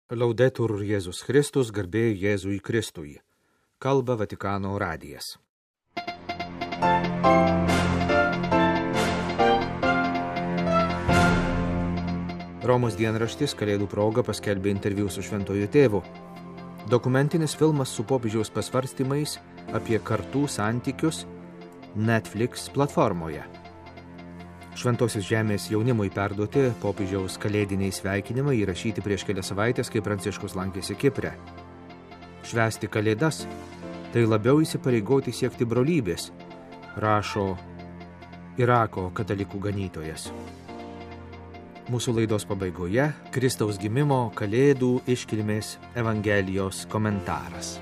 Laudetur Jėzus Kristus, garbė Jėzui Kristui. Kalba Vatikano radijas. Romos dienraštis Kalėdų proga paskelbė interviu su Šventuoju Tėvu. Dokumentinis filmas su popiežiaus pasvarstymais apie kartų santykius Netflix platformoje. Šventosios žemės jaunimui perduoti popiežiaus kalėdiniai sveikinimai įrašyti prieš kelias savaitės, kai Pranciškus lankėsi Kipre. Švęsti kalėdas – tai labiau įsipareigoti siekti brolybės, rašo Irako katalikų ganytojas. Mūsų laidos pabaigoje Kristaus gimimo kalėdų iškilmės Evangelijos komentaras.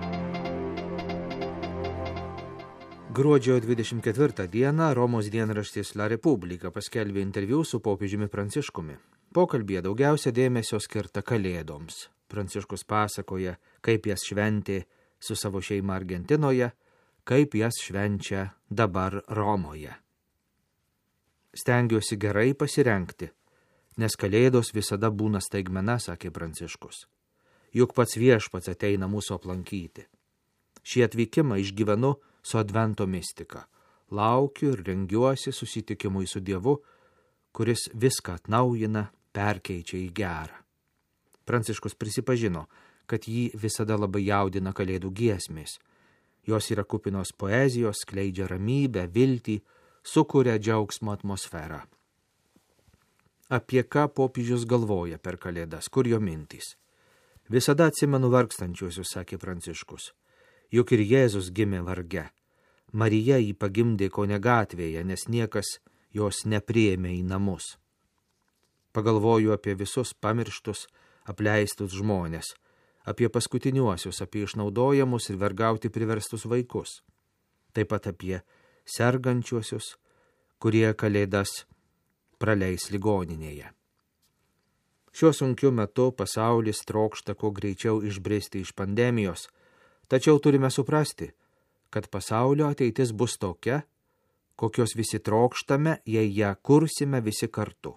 Gruodžio 24 dieną Romos dienraštis La Repubblica paskelbė interviu su popiežiumi Pranciškumi. Pokalbyje daugiausia dėmesio skirta kalėdoms. Pranciškus pasakoja, kaip jas šventė su savo šeima Argentinoje, kaip jas švenčia dabar Romoje. Stengiuosi gerai pasirengti, nes kalėdos visada būna staigmena, sakė Pranciškus. Juk pats viešpats ateina mūsų aplankyti. Šį atvykimą išgyvenu su advento mistika. Laukiu ir rengiuosi susitikimui su Dievu, kuris viską atnaujina, perkeičia į gerą. Pranciškus prisipažino, kad jį visada labai jaudina kalėdų giesmės. Jos yra kupinos poezijos, skleidžia ramybę, viltį, sukuria džiaugsmo atmosferą. Apie ką popiežius galvoja per kalėdas, kur jo mintys? Visada atsimenu vargstančiuosius, sakė Pranciškus. Juk ir Jėzus gimė varge. Marija jį pagimdė kone gatvėje, nes niekas jos nepriėmė į namus. Pagalvoju apie visus pamirštus, apleistus žmonės, apie paskutiniuosius, apie išnaudojamus ir vergauti priverstus vaikus. Taip pat apie sergančiuosius, kurie kalėdas praleis ligoninėje. Šiuo sunkiu metu pasaulis trokšta kuo greičiau išbristi iš pandemijos, tačiau turime suprasti, kad pasaulio ateitis bus tokia, kokios visi trokštame, jei ją kursime visi kartu.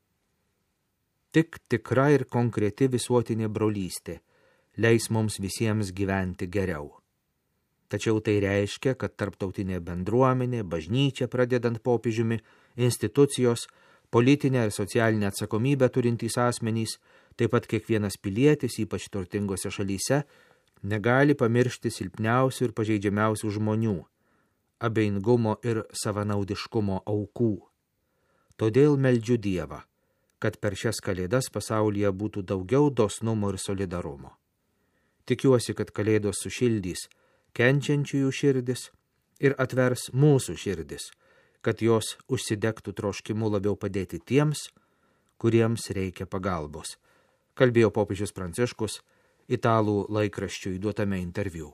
Tik tikra ir konkreti visuotinė brolystė leis mums visiems gyventi geriau. Tačiau tai reiškia, kad tarptautinė bendruomenė, bažnyčia pradedant popiežiumi, institucijos, politinę ir socialinę atsakomybę turintys asmenys, taip pat kiekvienas pilietis, ypač turtingose šalyse, negali pamiršti silpniausių ir pažeidžiamiausių žmonių, abejingumo ir savanaudiškumo aukų. Todėl meldžiu Dievą, kad per šias kalėdas pasaulyje būtų daugiau dosnumo ir solidarumo. Tikiuosi, kad kalėdos sušildys kenčiančiųjų širdis ir atvers mūsų širdis, kad jos užsidegtų troškimu labiau padėti tiems, kuriems reikia pagalbos, kalbėjo popiežius Pranciškus Italų laikraščiui duotame interviu.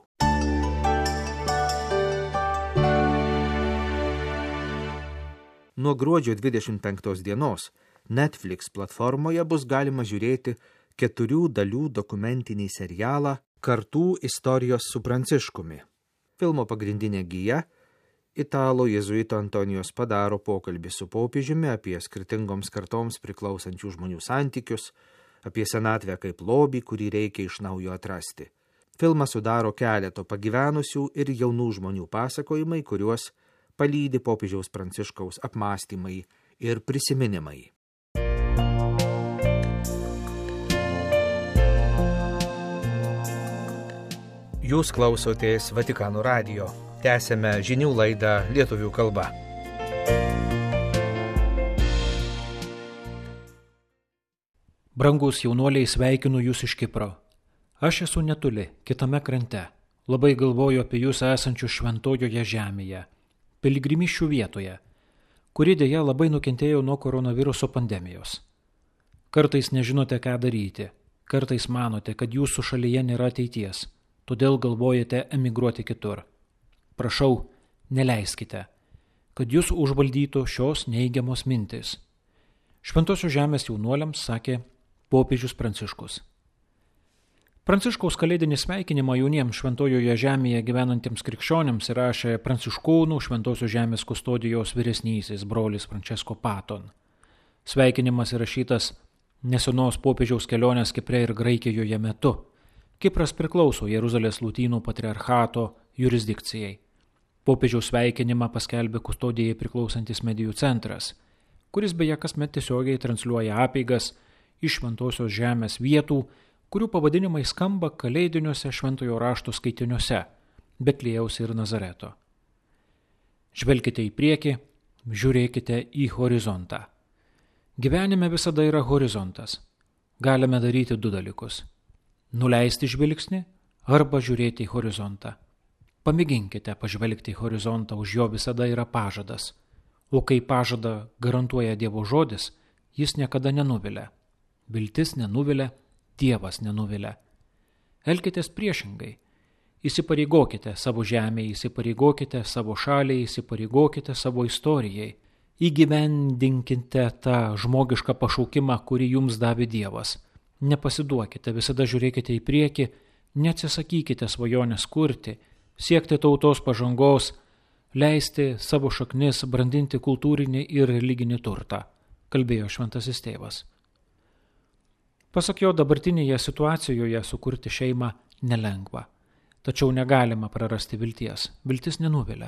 Nuo gruodžio 25 dienos Netflix platformoje bus galima žiūrėti 4 dalių dokumentinį serialą Kartų istorijos su Pranciškumi. Filmo pagrindinė gija Italo jėzuito Antonijos Padaro pokalbį su popiežiumi apie skirtingoms kartoms priklausančių žmonių santykius, apie senatvę kaip lobį, kurį reikia iš naujo atrasti. Filmą sudaro keleto pagyvenusių ir jaunų žmonių pasakojimai, kuriuos palydi popiežiaus Pranciškaus apmąstymai ir prisiminimai. Jūs klausotės Vatikano radijo. Tęsiame žinių laidą lietuvių kalba. Brangus jaunuoliai, sveikinu jūs iš Kipro. Aš esu netoli, kitame krante. Labai galvoju apie jūs esančius šventojoje žemėje, piligrimysčių vietoje, kuri dėja labai nukentėjo nuo koronaviruso pandemijos. Kartais nežinote, ką daryti, kartais manote, kad jūsų šalyje nėra ateities, todėl galvojate emigruoti kitur. Prašau, neleiskite, kad jūs užvaldytų šios neigiamos mintys. Šventosios žemės jaunuoliams sakė popiežius Pranciškus. Pranciškaus kalėdinį sveikinimą jauniems šventojoje žemėje gyvenantiems krikščionims įrašė pranciškonų Šventosios žemės kustodijos vyresnysis brolis Francesco Paton. Sveikinimas įrašytas nesenos popiežiaus kelionės Kipre ir Graikijoje metu. Kipras priklauso Jeruzalės Lotynų patriarchato jurisdikcijai. Popiežiaus sveikinimą paskelbė Kustodijai priklausantis medijų centras, kuris beje kasmet tiesiogiai transliuoja apeigas iš Šventosios žemės vietų, kurių pavadinimai skamba kalėdiniuose Šventojo rašto skaitiniuose Betliejaus ir Nazareto. Žvelkite į priekį, žiūrėkite į horizontą. Gyvenime visada yra horizontas. Galime daryti 2 dalykus. Nuleisti žvilgsnį arba žiūrėti į horizontą. Pamėginkite pažvelgti į horizontą, už jo visada yra pažadas. O kai pažadą garantuoja Dievo žodis, jis niekada nenuvilia. Viltis nenuvilia, Dievas nenuvilia. Elkitės priešingai. Įsipareigokite savo žemėje, įsipareigokite savo šaliai, įsipareigokite savo istorijai. Įgyvendinkite tą žmogišką pašaukimą, kurį jums davė Dievas. Nepasiduokite, visada žiūrėkite į priekį, neatsisakykite svajonės kurti, siekti tautos pažangos, leisti savo šaknis, brandinti kultūrinį ir religinį turtą, kalbėjo šventasis tėvas. Pasak jo, dabartinėje situacijoje sukurti šeimą nelengva, tačiau negalima prarasti vilties. Viltis nenuvilia.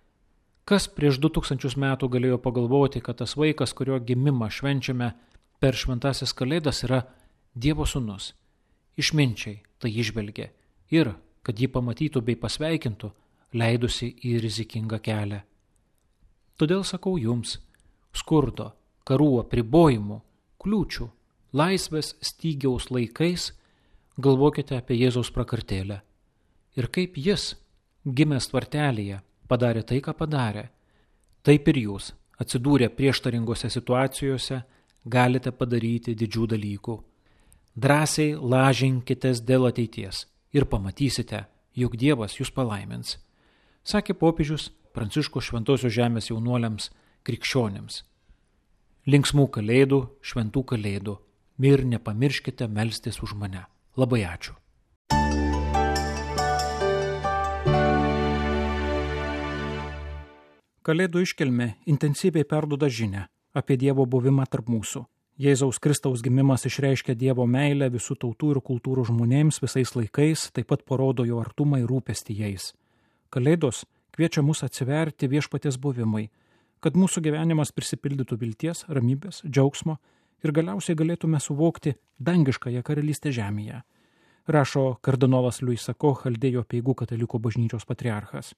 Kas prieš 2000 metų galėjo pagalvoti, kad tas vaikas, kurio gimimą švenčiame per šventasis kalėdas, yra Dievo sūnus. Išminčiai tai išvelgė ir, kad jį pamatytų bei pasveikintų, leidusi į rizikingą kelią. Todėl sakau jums, skurdo, karų, apribojimų, kliūčių, laisvės stygiaus laikais galvokite apie Jėzaus prakartėlę. Ir kaip jis, gimęs tvartelėje, padarė tai, ką padarė, taip ir jūs, atsidūrę prieštaringose situacijose, galite padaryti didžių dalykų. Drąsiai lažinkitės dėl ateities ir pamatysite, jog Dievas jūs palaimins, sakė popiežius Pranciškus Šventosios žemės jaunuoliams krikščionims. Linksmų kalėdų, šventų kalėdų ir nepamirškite melstis už mane. Labai ačiū. Kalėdų iškilmė intensyviai perduoda žinią apie Dievo buvimą tarp mūsų. Jėzaus Kristaus gimimas išreiškia Dievo meilę visų tautų ir kultūrų žmonėms visais laikais, taip pat parodo jo artumą ir rūpestį jais. Kalėdos kviečia mus atsiverti viešpaties buvimai, kad mūsų gyvenimas prisipildytų vilties, ramybės, džiaugsmo ir galiausiai galėtume suvokti dangiškąją karalystę žemėje, rašo kardinolas Louis Sako, Chaldėjų apeigų katalikų bažnyčios patriarchas.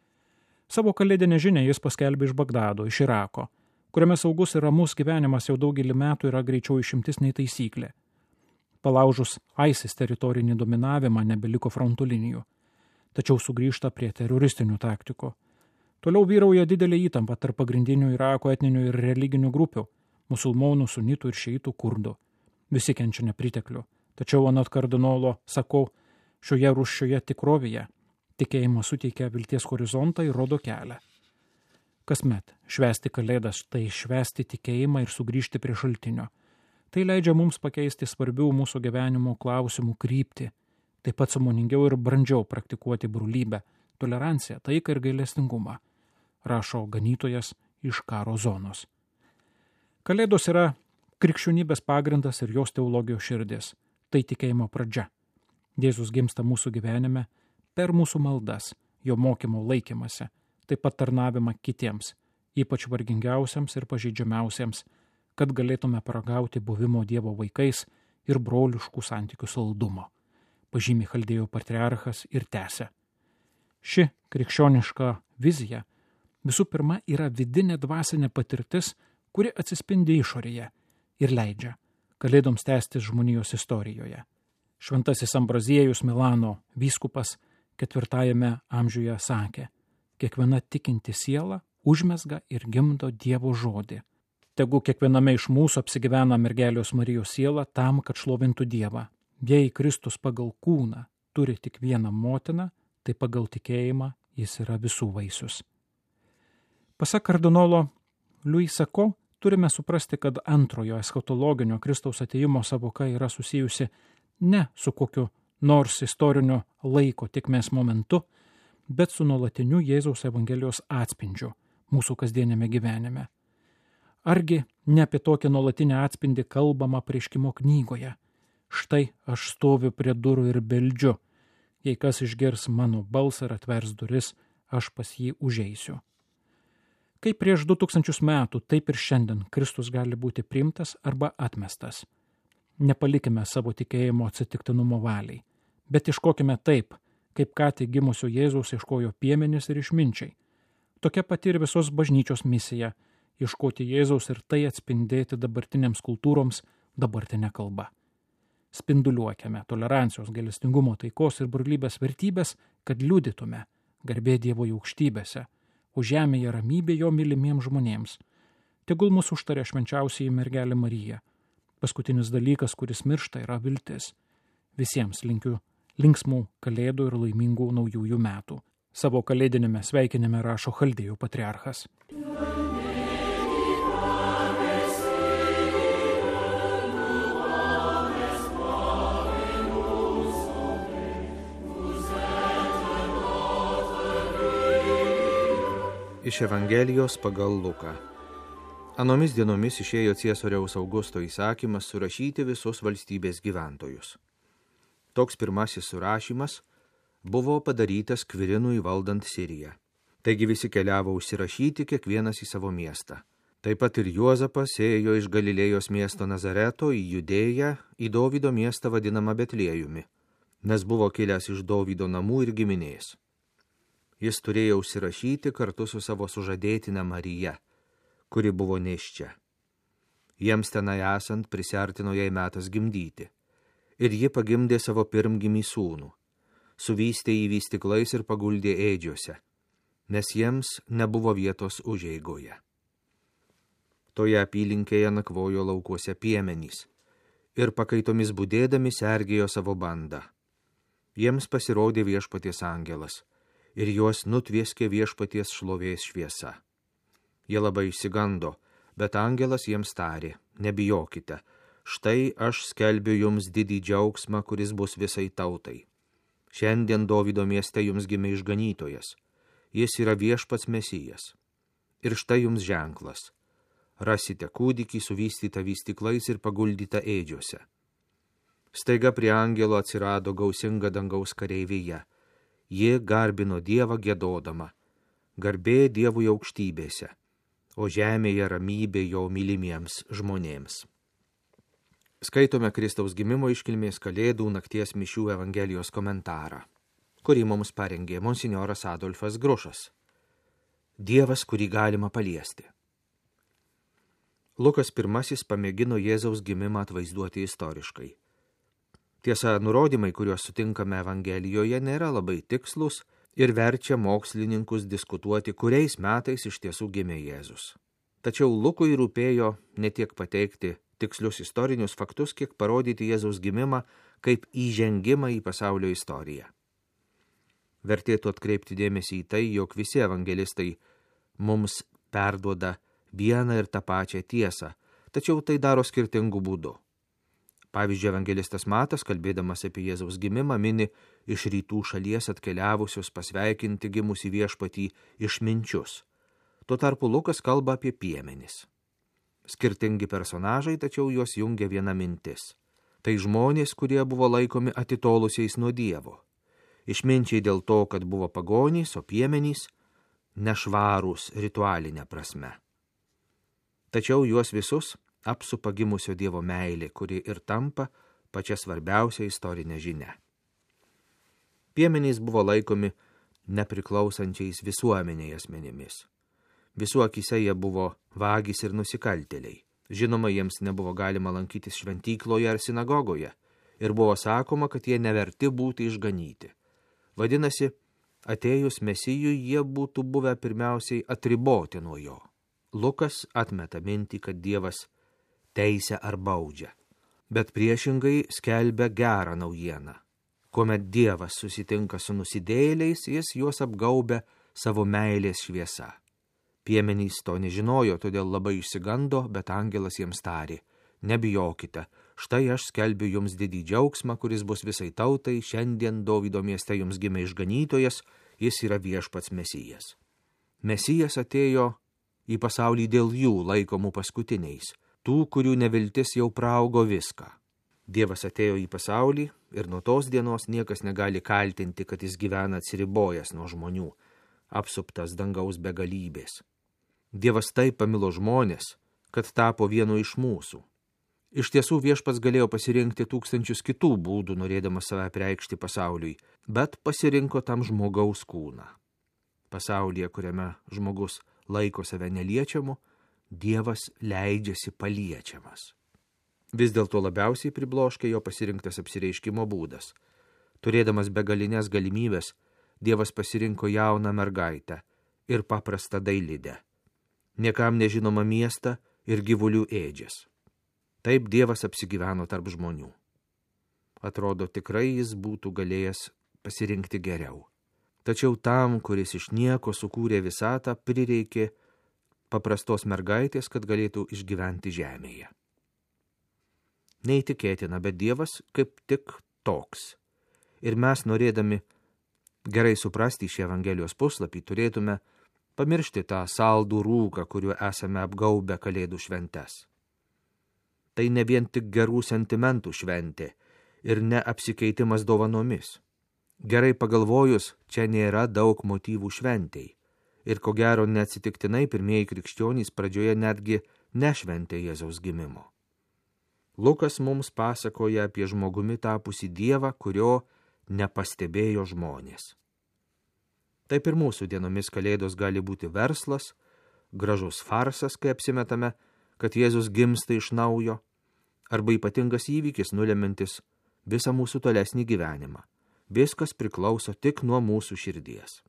Savo kalėdinę žinią jis paskelbė iš Bagdado, iš Irako, kuriame saugus ir ramus gyvenimas jau daugelį metų yra greičiau išimtis nei taisyklė. Palaužus ISIS teritorinį dominavimą nebeliko fronto linijų, tačiau sugrįžta prie teroristinių taktikų. Toliau vyrauja didelė įtampa tarp pagrindinių Irako etninių ir religinių grupių – musulmonų, sunitų ir šeitų kurdų. Visi kenčia nepriteklių, tačiau anot kardinolo Sako, šioje rūsčioje tikrovėje tikėjimas suteikia vilties horizontą ir rodo kelią. Kasmet švęsti kalėdas tai švęsti tikėjimą ir sugrįžti prie šaltinio. Tai leidžia mums pakeisti svarbių mūsų gyvenimo klausimų kryptį, taip pat sąmoningiau ir brandžiau praktikuoti brolybę, toleranciją, taiką ir gailestingumą, rašo ganytojas iš karo zonos. Kalėdos yra krikščionybės pagrindas ir jos teologijos širdis. Tai tikėjimo pradžia. Jėzus gimsta mūsų gyvenime per mūsų maldas, jo mokymo laikymasi, taip pat tarnavimą kitiems, ypač vargingiausiams ir pažeidžiamiausiems, kad galėtume paragauti buvimo Dievo vaikais ir broliškų santykių saldumo, pažymi Chaldėjų patriarchas ir tęsia. Ši krikščioniška vizija visų pirma yra vidinė dvasinė patirtis, kuri atsispindi išorėje ir leidžia kalėdoms tęstis žmonijos istorijoje. Šventasis Ambraziejus Milano vyskupas 4 amžiuje sakė, kiekviena tikinti siela užmezga ir gimdo Dievo žodį. Tegu kiekviename iš mūsų apsigyvena mergelės Marijos siela tam, kad šlovintų Dievą. Jei Kristus pagal kūną turi tik vieną motiną, tai pagal tikėjimą jis yra visų vaisius. Pasak kardinolo Louis Sako, turime suprasti, kad antrojo eschatologinio Kristaus atėjimo savoka yra susijusi ne su kokiu nors istorinio laiko tikmės momentu, bet su nuolatiniu Jėzaus Evangelijos atspindžiu mūsų kasdienėme gyvenime. Argi ne apie tokią nuolatinę atspindį kalbama Apreiškimo knygoje? Štai aš stoviu prie durų ir beldžiu. Jei kas išgirs mano balsą ir atvers duris, aš pas jį užeisiu. Kaip prieš 2000 metų, taip ir šiandien Kristus gali būti priimtas arba atmestas. Nepalikime savo tikėjimo atsitiktinumo valiai, bet ieškokime taip, kaip ką tik gimusio Jėzaus ieškojo piemenys ir išminčiai. Tokia pati ir visos bažnyčios misija – ieškoti Jėzaus ir tai atspindėti dabartinėms kultūroms dabartinę kalbą. Spinduliuokime tolerancijos, gailestingumo, taikos ir brolybės vertybės, kad liudytume garbė Dievo aukštybėse, o žemėje ramybė jo mylimiems žmonėms. Tegul mus užtaria švenčiausioji mergelė Marija. Paskutinis dalykas, kuris miršta, yra viltis. Visiems linkiu linksmų kalėdų ir laimingų naujųjų metų. Savo kalėdinėme sveikinime rašo Chaldėjų patriarchas. Iš Evangelijos pagal Luką. Anomis dienomis išėjo Ciesoriaus Augusto įsakymas surašyti visus valstybės gyventojus. Toks pirmasis surašymas buvo padarytas Kvirinui valdant Siriją. Taigi visi keliavo užsirašyti kiekvienas į savo miestą. Taip pat ir Juozapas ėjo iš Galilėjos miesto Nazareto į Judėją, į Dovydo miestą vadinamą Betliejumi, nes buvo kilęs iš Dovydo namų ir giminės. Jis turėjo užsirašyti kartu su savo sužadėtine Marija, kuri buvo nėščia. Jiems tenai esant prisiartino jai metas gimdyti. Ir ji pagimdė savo pirmgimį sūnų. Suvystė jį vystyklais ir paguldė ėdžiuose, nes jiems nebuvo vietos užeigoje. Toje apylinkėje nakvojo laukuose piemenys ir pakaitomis budėdami sergėjo savo bandą. Jiems pasirodė Viešpaties angelas ir juos nutvieskė Viešpaties šlovės šviesa. Jie labai išsigando, bet angelas jiems tarė: nebijokite, štai aš skelbiu jums didį džiaugsmą, kuris bus visai tautai. Šiandien Dovydo mieste jums gimė išganytojas, jis yra Viešpats Mesijas. Ir štai jums ženklas: rasite kūdikį suvystytą vystyklais ir paguldytą ėdžiuose. Staiga prie angelo atsirado gausinga dangaus kareivija. Ji garbino Dievą giedodama: garbė Dievui aukštybėse, o žemėje ramybė jo mylimiems žmonėms. Skaitome Kristaus gimimo iškilmės Kalėdų nakties mišių Evangelijos komentarą, kurį mums parengė monsinjoras Adolfas Grušas. Dievas, kurį galima paliesti. Lukas I pamėgino Jėzaus gimimą atvaizduoti istoriškai. Tiesa, nurodymai, kuriuos sutinkame Evangelijoje, nėra labai tikslus ir verčia mokslininkus diskutuoti, kuriais metais iš tiesų gimė Jėzus. Tačiau Lukui rūpėjo ne tiek pateikti tikslius istorinius faktus, kiek parodyti Jėzaus gimimą kaip įžengimą į pasaulio istoriją. Vertėtų atkreipti dėmesį į tai, jog visi evangelistai mums perduoda vieną ir tą pačią tiesą, tačiau tai daro skirtingų būdų. Pavyzdžiui, evangelistas Matas, kalbėdamas apie Jėzaus gimimą, mini iš rytų šalies atkeliavusius pasveikinti gimusį Viešpatį išminčius. Tuo tarpu Lukas kalba apie piemenis. Skirtingi personažai, tačiau juos jungia viena mintis. Tai žmonės, kurie buvo laikomi atitolusiais nuo Dievo. Išminčiai dėl to, kad buvo pagonys, o piemenys nešvarūs ritualinė prasme. Tačiau juos visus apsupa gimusio Dievo meilė, kuri ir tampa pačia svarbiausia istorinė žinia. Piemenys buvo laikomi nepriklausančiais visuomenėje asmenimis. Visų akyse jie buvo vagys ir nusikaltėliai. Žinoma, jiems nebuvo galima lankytis šventykloje ar sinagogoje ir buvo sakoma, kad jie neverti būti išganyti. Vadinasi, atėjus Mesijui jie būtų buvę pirmiausiai atriboti nuo jo. Lukas atmeta mintį, kad Dievas teisia ar baudžia, bet priešingai skelbia gerą naujieną. Kuomet Dievas susitinka su nusidėjėliais, jis juos apgaubia savo meilės šviesa. Piemenys to nežinojo, todėl labai išsigando, bet angelas jiems tarė: nebijokite, štai aš skelbiu jums didį džiaugsmą, kuris bus visai tautai, šiandien Dovydo mieste jums gimė išganytojas, jis yra Viešpats Mesijas. Mesijas atėjo į pasaulį dėl jų laikomų paskutiniais, tų, kurių neviltis jau praaugo viską. Dievas atėjo į pasaulį ir nuo tos dienos niekas negali kaltinti, kad jis gyvena atsiribojęs nuo žmonių, apsuptas dangaus begalybės. Dievas taip pamilo žmonės, kad tapo vienu iš mūsų. Iš tiesų Viešpats galėjo pasirinkti tūkstančius kitų būdų, norėdamas save apreikšti pasauliui, bet pasirinko tam žmogaus kūną. Pasaulyje, kuriame žmogus laiko save neliečiamu, Dievas leidžiasi paliečiamas. Vis dėlto labiausiai pribloškė jo pasirinktas apsireiškimo būdas. Turėdamas begalinės galimybės, Dievas pasirinko jauną mergaitę ir paprastą dailidę, niekam nežinomą miestą ir gyvulių ėdžias. Taip Dievas apsigyveno tarp žmonių. Atrodo, tikrai jis būtų galėjęs pasirinkti geriau. Tačiau tam, kuris iš nieko sukūrė visatą, prireikė paprastos mergaitės, kad galėtų išgyventi žemėje. Neįtikėtina, bet Dievas kaip tik toks. Ir mes, norėdami gerai suprasti šį Evangelijos puslapį, turėtume pamiršti tą saldų rūką, kuriuo esame apgaubę Kalėdų šventes. Tai ne vien tik gerų sentimentų šventė ir ne apsikeitimas dovanomis. Gerai pagalvojus, čia nėra daug motyvų šventei. Ir ko gero neatsitiktinai pirmieji krikščionys pradžioje netgi nešventė Jėzaus gimimo. Lukas mums pasakoja apie žmogumi tapusį Dievą, kurio nepastebėjo žmonės. Taip ir mūsų dienomis Kalėdos gali būti verslas, gražus farsas, kai apsimetame, kad Jėzus gimsta iš naujo, arba ypatingas įvykis nulemintis visą mūsų tolesnį gyvenimą. Viskas priklauso tik nuo mūsų širdies.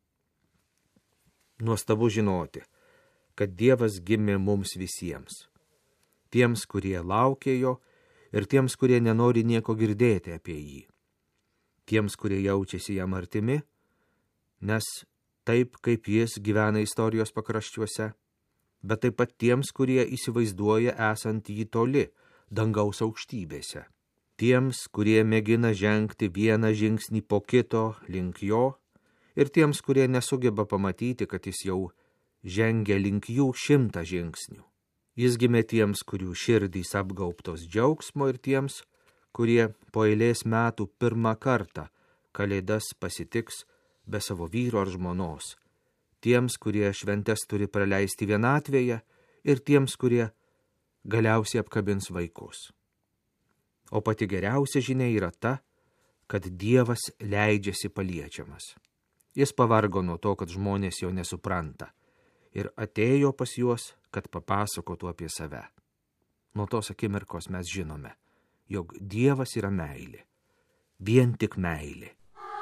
Nuostabu žinoti, kad Dievas gimė mums visiems. Tiems, kurie laukia jo ir tiems, kurie nenori nieko girdėti apie jį. Tiems, kurie jaučiasi jam artimi, nes taip, kaip jis gyvena istorijos pakraščiuose, bet taip pat tiems, kurie įsivaizduoja esant jį toli, dangaus aukštybėse. Tiems, kurie mėgina žengti vieną žingsnį po kito link jo, ir tiems, kurie nesugeba pamatyti, kad jis jau žengia link jų 100 žingsnių. Jis gimė tiems, kurių širdys apgaubtos džiaugsmo, ir tiems, kurie po eilės metų pirmą kartą Kalėdas pasitiks be savo vyro ar žmonos. Tiems, kurie šventes turi praleisti vienatvėje, ir tiems, kurie galiausiai apkabins vaikus. O pati geriausia žinia yra ta, kad Dievas leidžiasi paliečiamas. Jis pavargo nuo to, kad žmonės jo nesupranta, ir atėjo pas juos, kad papasakotų apie save. Nuo tos akimirkos mes žinome, jog Dievas yra meilė, vien tik meilė.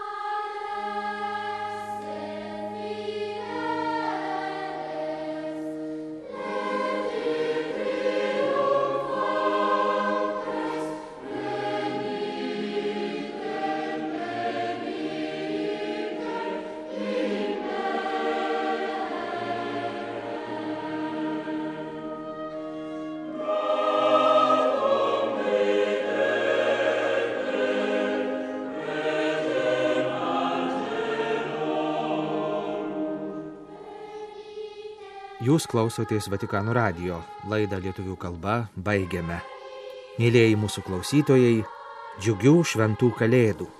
Jūs klausotės Vatikano radijo, laidą lietuvių kalba baigiame. Mėlieji mūsų klausytojai, džiugių šventų Kalėdų.